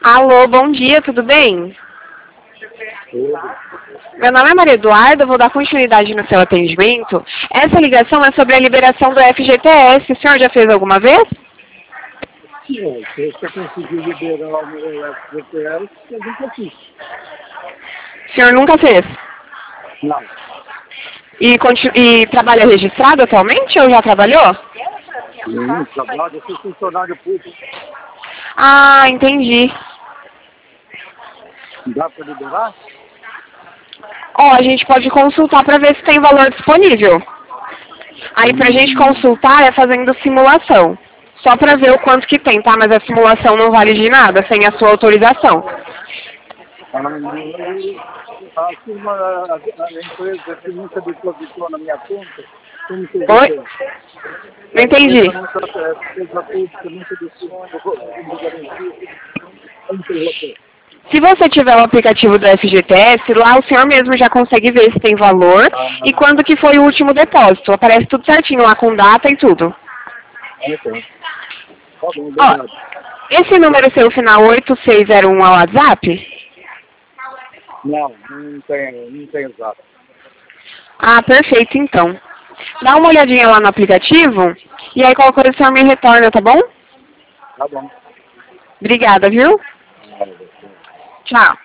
Alô, bom dia, tudo bem? Tudo. Meu nome é Maria Eduarda, vou dar continuidade no seu atendimento. Essa ligação é sobre a liberação do FGTS. O senhor já fez alguma vez? Sim, se você conseguir liberar o meu FGTS, eu nunca fiz. O senhor nunca fez? Não. E trabalha registrado atualmente ou já trabalhou? Trabalho, eu sou funcionário público. Ah, entendi. Dá para liberar? Ó, a gente pode consultar para ver se tem valor disponível. Aí pra gente consultar é fazendo simulação. Só para ver o quanto que tem, tá? Mas a simulação não vale de nada sem a sua autorização. A empresa que nunca depositou na minha conta, como que eu vou Oi? ter? Não A entendi. empresa pública nunca depositou como garantia. Como que eu vou ter? Se você tiver o aplicativo do FGTS, lá o senhor mesmo já consegue ver se tem valor e quando que foi o último depósito. Aparece tudo certinho lá com data e tudo. Então. Tá bom, Ó, obrigado. esse número seu final 8601 é o WhatsApp? Não tem exato. Ah, perfeito então. Dá uma olhadinha lá no aplicativo e aí qualquer coisa o senhor me retorna, tá bom? Tá bom. Obrigada, viu? Tchau.